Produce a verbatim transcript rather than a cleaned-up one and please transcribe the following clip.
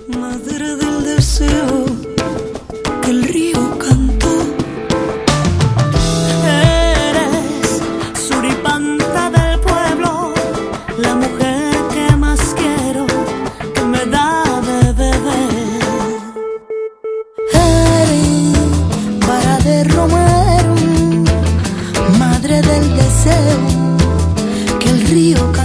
madre del deseo que el río cantó. Eres suripanta del pueblo, la mujer que más quiero, que me da de beber. Eres vara de romero, madre del deseo que el río cantó.